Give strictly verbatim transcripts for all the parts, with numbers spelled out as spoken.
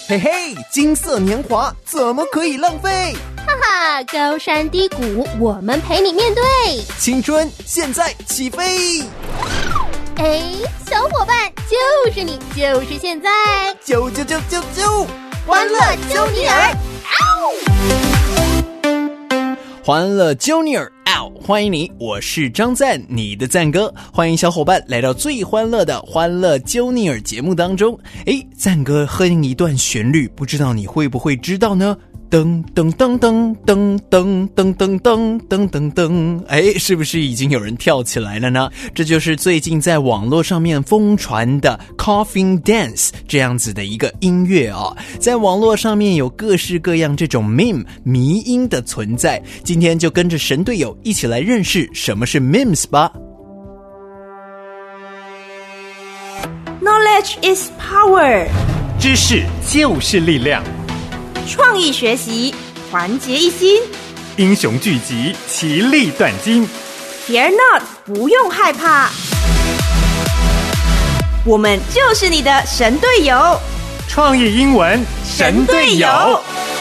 嘿嘿，金色年华怎么可以浪费？ 哈哈，高山低谷，我们陪你面对。 青春现在起飞！ 哎，小伙伴，就是你，就是现在， 啾啾啾啾啾， 欢乐揪尼尔！ 欢乐揪尼尔！欢迎你，我是张赞，你的赞哥。欢迎小伙伴来到最欢乐的欢乐揪尼尔节目当中。诶，赞哥哼一段旋律，不知道你会不会知道呢？噔噔噔噔噔噔噔噔噔噔噔噔，哎，是不是已经有人跳起来了呢？这就是最近在网络上面疯传的 Coughing Dance 这样子的一个音乐啊、哦。在网络上面有各式各样这种 meme 迷因的存在，今天就跟着神队友一起来认识什么是 memes 吧。 Knowledge is power， 知识就是力量。 创意学习，团结一心， 英雄聚集，其利断金。 Fear not， 不用害怕，我们就是你的神队友。 创意英文神队友。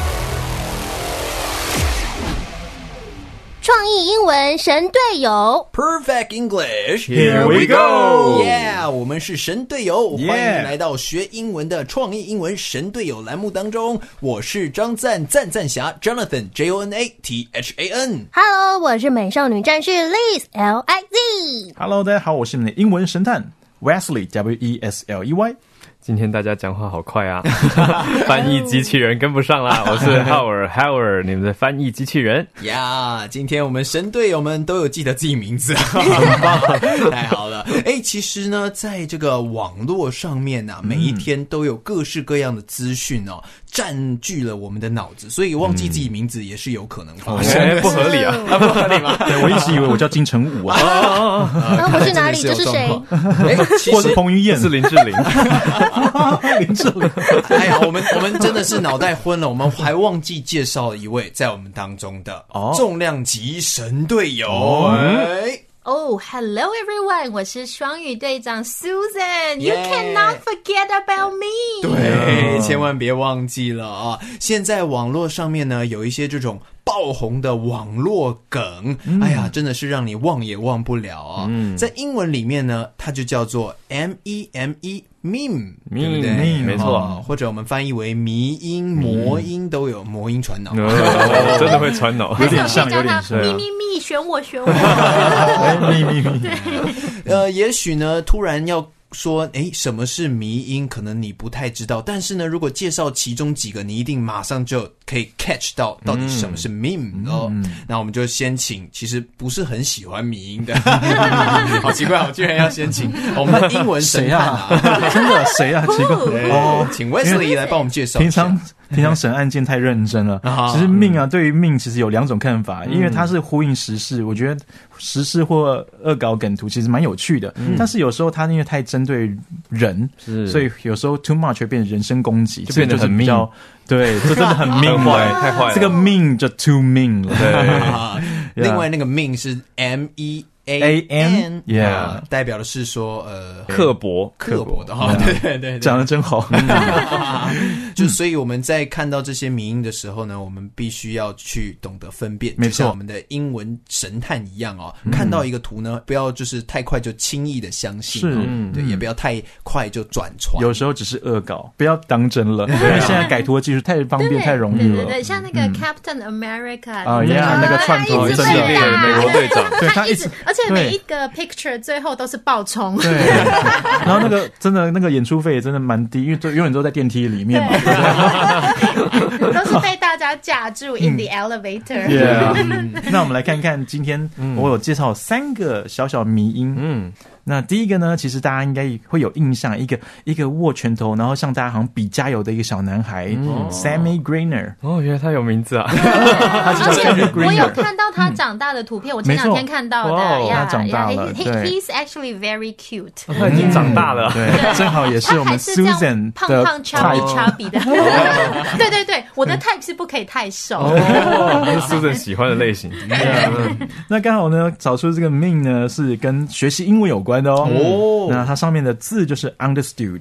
创意英文神队友 Perfect English Here we go Yeah 我们是神队友、 yeah. 欢迎来到学英文的创意英文神队友栏目当中，我是张赞赞赞侠 Jonathan J O N A T H A N Hello 我是美少女战士 Liz L I Z Hello 大家好，我是你们的英文神探 Wesley W E S L E Y。 今天大家讲话好快啊，翻译机器人跟不上啦。我是 Howard Howard， 你们的翻译机器人呀。Yeah, 今天我们神队友们都有记得自己名字，很棒，太好了。哎，其实呢，在这个网络上面啊，每一天都有各式各样的资讯哦，占据了我们的脑子，所以忘记自己名字也是有可能发生的、 嗯、不合理啊， 啊不合理吗？ 对，我一直以为我叫金城武啊， 啊我是哪里？这是谁？ 哎， 或是彭于晏， 是林志玲。 林志玲， 哎呀，我们我们真的是脑袋昏了，我们还忘记介绍一位在我们当中的重量级神队友。哦哎 Oh, hello everyone! 我是双语队长 Susan. You cannot forget about me. 对，千万别忘记了啊！现在网络上面呢，有一些这种爆红的网络梗，嗯、哎呀，真的是让你忘也忘不了啊！嗯、在英文里面呢，它就叫做 M E M E meme， 对不对？ meme 没错、 哦，或者我们翻译为迷因、魔音都有，魔音传脑， 哦、真的会传脑， 有点像，有点像。 咪咪咪，选我，选我。 咪咪咪。 呃，也许呢，突然要说，诶，什么是迷因？可能你不太知道，但是呢，如果介绍其中几个，你一定马上就可以 catch 到到底什么是 meme 哦。嗯、那我们就先请，其实不是很喜欢迷因的，好奇怪，我居然要先请我们的英文神探啊！ 真的谁啊？奇怪哦，请 Wesley 来帮我们介绍一下。 平常平常审案件太认真了，其实命啊，对于命其实有两种看法，因为它是呼应时事，我觉得时事或恶搞梗图其实蛮有趣的，嗯、但是有时候它因为太针对人，所以有时候 too much 会变成人身攻击， 就变得很命。 对，这真的很命坏， 太坏了。 这个命就 too mean 了。 对，另外那个命是 M E A N yeah 代表的是说呃刻薄刻薄的哈，对对对， 讲得真好。 就所以我们在看到这些迷因的时候呢，我们必须要去懂得分辨， 没错， 就像我们的英文神探一样哦，看到一个图呢，不要就是太快就轻易的相信， 是， 对，也不要太快就转传， 有时候只是恶搞，不要当真了，因为现在改图的技术太方便太容易了。 对对对，像那个 Captain America 啊呀，那个串头真的美国队长， 对他一直，而且每一个 picture 最后都是爆冲， 对，然后那个真的那个演出费也真的蛮低，因为永远都在电梯里面嘛， 都是被大家架住 in the elevator。 Yeah， 那我们来看看今天我有介绍三个小小迷因，嗯。那第一个呢，其实大家应该会有印象，一个一个握拳头，然后向大家好像比加油的一个小男孩、嗯、Sammy Greener。 哦，原来他有名字啊！ 他叫 Sammy Greener。 我有看到他长大的图片，嗯、我前两天看到的。 哇，他长大了， yeah, 对 ，He's actually very cute。 他已经长大了， 对，正好也是我们 Susan 胖胖 chubby chubby 的。对对对，我的 type 是不可以太瘦。 哦，是 Susan 喜欢的类型。 那刚好呢，找出这个 meme 呢是跟学习英文有关的哦。哦，那它上面的字就是 understood。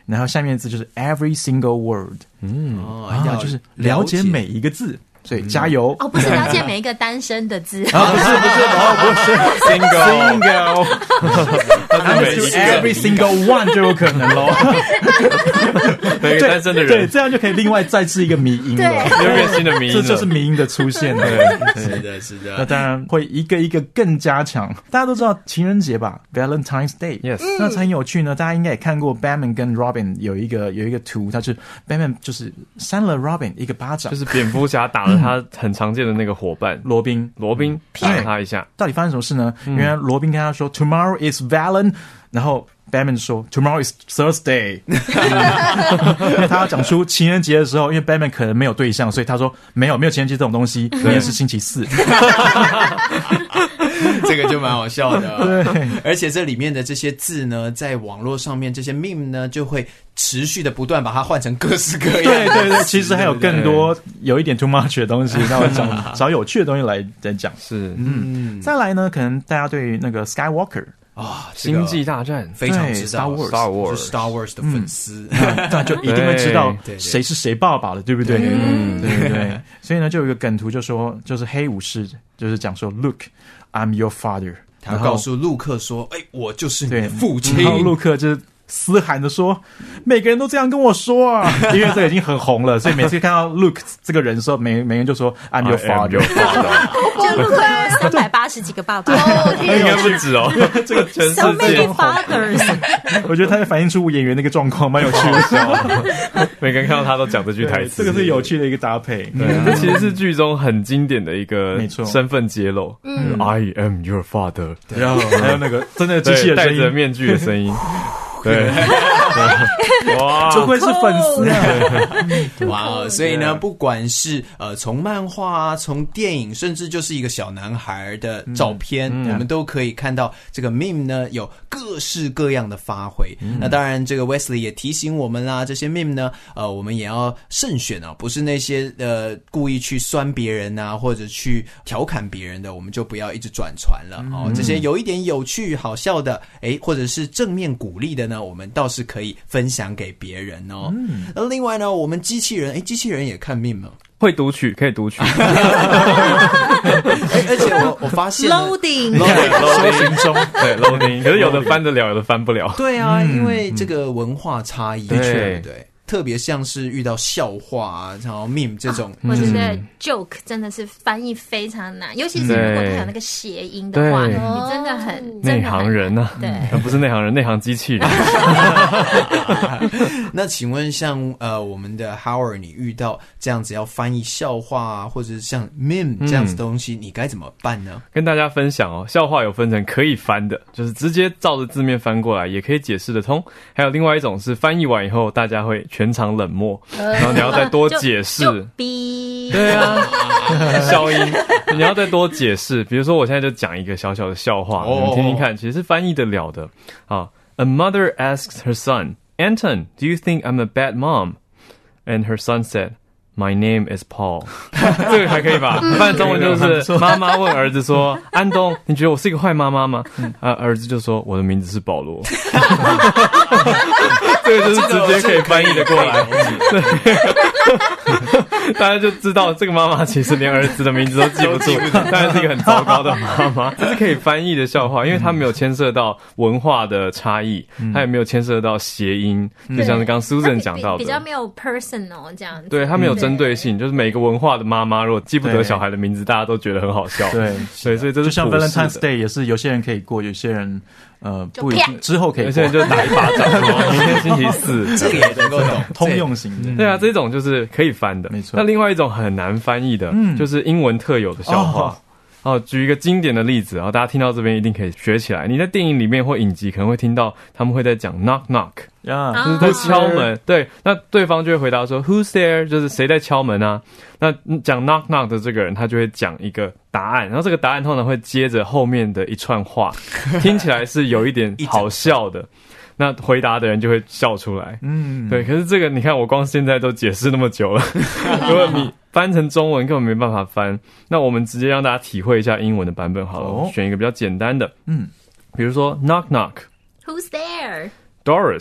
然后下面的字就是 every single word， 嗯， 啊，就是了解每一个字。所以加油哦，不是了解每一个单身的字啊，不是不是哦，不是 single single， 每一个 every single one 就有可能咯。 每一个单身的人， 对，这样就可以另外再制一个迷音了， 又变新的迷音了， 这就是迷音的出现了。 对，是的，是的。 那当然会一个一个更加强。大家都知道情人节吧 ，Valentine's Day。Yes， 那很有趣呢。大家应该也看过 Batman 跟 Robin 有一个有一个图，他是 Batman 就是扇了 Robin 一个巴掌， 就是蝙蝠侠打了他很常见的那个伙伴罗宾， 罗宾打了他一下。 到底发生什么事呢？原来罗宾跟他说 Tomorrow is Valen， 然后 Batman 说 Tomorrow is Thursday， 因为他要讲出情人节的时候，因为 Batman 可能没有对象，所以他说没有没有情人节这种东西，明天是星期四。 这个就蛮好笑的。 对， 而且这里面的这些字呢，在网络上面这些 meme 呢，就会持续的不断把它换成各式各样。 对对对，其实还有更多有一点 too much 的东西，那我讲找有趣的东西来来讲。 是， 嗯，再来呢，可能大家对那个 Skywalker。 啊， 星际大战非常知道 Star Wars， Star Wars， 是 Star Wars 的粉丝， 那就一定会知道谁是谁爸爸了，对不对？ 嗯， 对对对。所以呢，就有一个梗图，就说就是黑武士，就是讲说 ，Look, I'm your father。 他告诉陆克说：“哎，我就是你的父亲。” 然后陆克就是嘶喊的说：“每个人都这样跟我说啊！”因为这已经很红了，所以每次看到 Luke 这个人的时候，每每人就说 I'm your father。 就陆克三百八十几个爸爸， 应该不止哦。这个全世界 So many fathers， 我觉得他会反映出演员那个状况，蛮有趣的。 每个人看到他都讲这句台词， 这个是有趣的一个搭配。 对，这其实是剧中很经典的一个没错身份揭露。嗯 ，I am your father。 然后还有那个真的机器人戴着面具的声音。对，哇， 这会是粉丝啊！ 哇，所以呢，不管是呃从漫画啊，从电影，甚至就是一个小男孩的照片，嗯嗯、我们都可以看到这个 meme 呢有各式各样的发挥。嗯、那当然，这个 Wesley 也提醒我们啦，这些 meme 呢，呃，我们也要慎选啊，不是那些呃故意去酸别人啊，或者去调侃别人的，我们就不要一直转传了哦。嗯、这些有一点有趣、好笑的，哎，或者是正面鼓励的呢，我们倒是可以分享给别人哦。嗯，那另外呢，我们机器人，哎，机器人也看 meme 吗？ 会读取，可以读取。 而且我我发现 loading loading 中， 对 loading， 可是有的翻得了，有的翻不了。 对啊，因为这个文化差异， 的确对对。特别像是遇到笑话啊，然后 meme 这种， 我觉得 joke 真的是翻译非常难，尤其是如果它有那个谐音的话，你真的很内行人啊， 对， 不是内行人，内行机器人。 那请问像呃我们的 Howard， 你遇到这样子要翻译笑话啊，或者是像 meme 这样子的东西，嗯、你该怎么办呢？ 跟大家分享哦，笑话有分成可以翻的，就是直接照着字面翻过来，也可以解释得通；还有另外一种是翻译完以后，大家会全场冷漠，然后你要再多解释。对啊，消音，你要再多解释。比如说，我现在就讲一个小小的笑话，你们听听看，其实是翻译得了的啊。A mother asks her son, Anton, do you think I'm a bad mom? And her son said, My name is Paul. 这个还可以吧？翻译中文就是妈妈问儿子说：“安东，你觉得我是一个坏妈妈吗？”啊，儿子就说：“我的名字是保罗。”这个就是直接可以翻译的过来，对，大家就知道这个妈妈其实连儿子的名字都记不住，当然是一个很糟糕的妈妈。这是可以翻译的笑话，因为它没有牵涉到文化的差异，它也没有牵涉到谐音，就像是刚刚 Susan 讲到的， 比较没有 personal 这样子。 对，它没有针对性，就是每个文化的妈妈如果记不得小孩的名字，大家都觉得很好笑。 对， 对，所以这是就像 Valentine's Day 也是有些人可以过，有些人。呃，不一定之后可以过， 有些人就打一巴掌，明天星期四， 这个也能够懂， 通用型的。 对啊，这种就是可以翻的， 没错。 那另外一种很难翻译的，嗯、就是英文特有的笑话。哦, 哦，举一个经典的例子，然后大家听到这边一定可以学起来。你在电影里面或影集可能会听到他们会在讲 knock knock， yeah, 就是在敲门。对，那对方就会回答说 Who's there？ 就是谁在敲门啊？那讲 knock knock 的这个人，他就会讲一个答案，然后这个答案通常会接着后面的一串话，听起来是有一点好笑的。那回答的人就会笑出来，嗯，对。可是这个你看，我光现在都解释那么久了，如果你翻成中文根本没办法翻。那我们直接让大家体会一下英文的版本好了，哦、选一个比较简单的，嗯，比如说 knock knock， Who's there? Doris,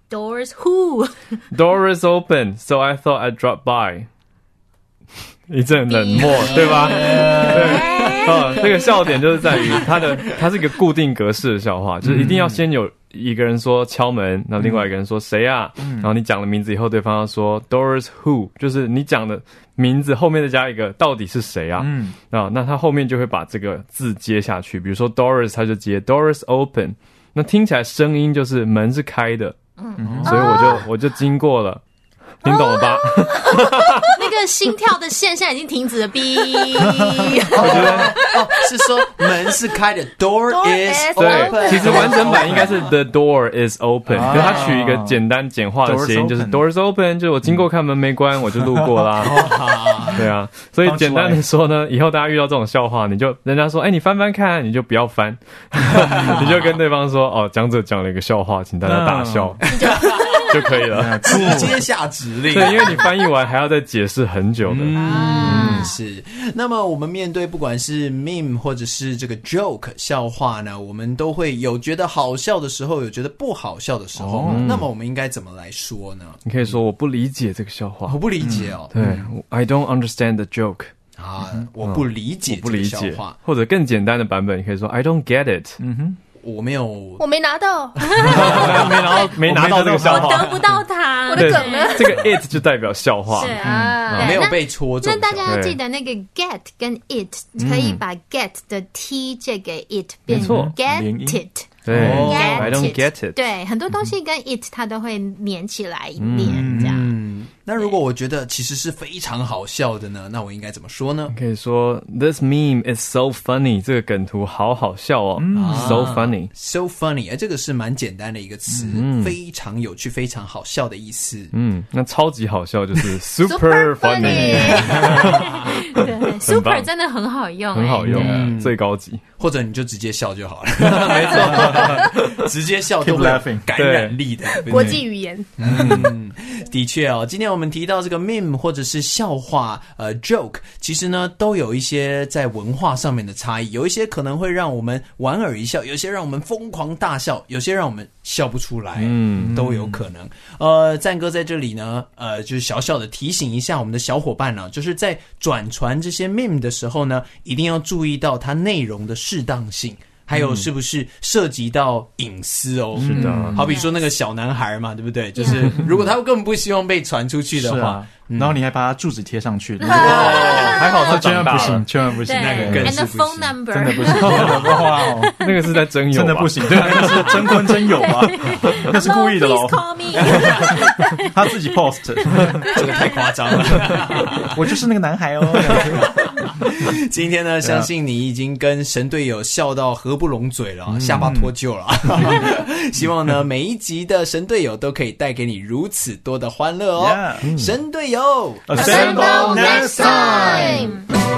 Doors who? Doors open, so I thought I'd drop by. 一阵冷漠，对吧？对，哦，这个笑点就是在于它的，它是一个固定格式的笑话，就是一定要先有一个人说敲门，然后另外一个人说谁啊，然后你讲了名字以后，对方要说 Doors who， 就是你讲的名字后面再加一个到底是谁啊？嗯，啊，那他后面就会把这个字接下去，比如说 Doors， 他就接 Doors open， 那听起来声音就是门是开的，嗯，所以我就我就经过了。听懂了吧？ 那个心跳的线现在已经停止了。哔， 我觉得哦，是说门是开的 ，door is open。 对，其实完整版应该是 the door is open，可是他取一个简单简化的谐音，就是 doors open， 就是我经过看门没关，我就路过啦。对啊，所以简单的说呢，以后大家遇到这种笑话，你就人家说，哎，你翻翻看，你就不要翻，你就跟对方说，哦，讲者讲了一个笑话，请大家大笑。就可以了， 直接下指令。 对，因为你翻译完还要再解释很久的。 嗯，是。那么我们面对不管是 meme 或者是这个 joke 笑话呢，我们都会有觉得好笑的时候，有觉得不好笑的时候。哦、那么我们应该怎么来说呢？ 你可以说我不理解这个笑话， 我不理解哦。 嗯、对 ，I don't understand the joke。 啊，我不理解这个笑话， 我不理解。或者更简单的版本，你可以说 I don't get it。嗯哼。 我没有， 我没拿到， 没拿到，没拿到这个笑话， 我得不到它。 我的梗呢？ 这个 it 就代表笑话， 是啊， 嗯、没有被戳中。 那大家要记得那个 get 跟 it 可以把 get 的 t 借给 it， 变成 get it。 对、oh, ，I don't get it。 对，很多东西跟 it 它都会连起来念，这样。 嗯，那如果我觉得其实是非常好笑的呢，那我应该怎么说呢？ 可以说 This meme is so funny， 这个梗图好好笑哦、嗯、，so funny，so funny， 哎，这个是蛮简单的一个词、嗯，非常有趣、非常好笑的意思。 嗯，那超级好笑就是 super funny， 对 ，super 真的很好用、欸， 很好用、嗯，最高级。 或者你就直接笑就好了， 没错， 直接笑都有感染力的国际语言。 嗯，的确哦，今天我们提到这个 meme 或者是笑话，呃 joke， 其实呢都有一些在文化上面的差异，有一些可能会让我们莞尔一笑，有些让我们疯狂大笑，有些让我们笑不出来，嗯，都有可能。呃，赞哥在这里呢，呃，就是小小的提醒一下我们的小伙伴呢，就是在转传这些 meme 的时候呢，一定要注意到它内容的适当性。还有是不是涉及到隐私哦？ 是的， 好比说那个小男孩嘛，对不对？就是如果他根本不希望被传出去的话， 啊嗯、然后你还把他住址贴上去， 哦，还好他千万不行，千万不行， 那个更是不行 ，and the phone number 真的不行，哇哦， 那个是在真有， 真的不行，对，那是真婚真有吧？那是故意的喽，他自己 post， 这个太夸张了， 我就是那个男孩哦。 今天呢，相信你已经跟神队友笑到合不拢嘴了，嗯、下巴脱臼了。希望呢，每一集的神队友都可以带给你如此多的欢乐哦。Yeah, 神队友 ，Assemble next time。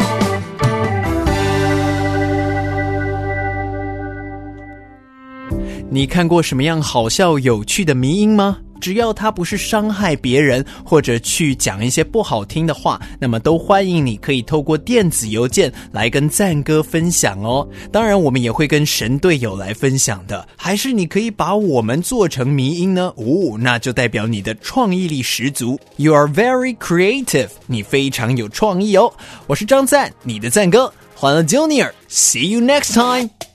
你看过什么样好笑有趣的迷因吗？只要它不是伤害别人或者去讲一些不好听的话，那么都欢迎你可以透过电子邮件来跟赞哥分享哦。当然我们也会跟神队友来分享的，还是你可以把我们做成迷因呢？哦，那就代表你的创意力十足。 You are very creative， 你非常有创意哦。我是张赞，你的赞哥，欢乐 Junior， See you next time。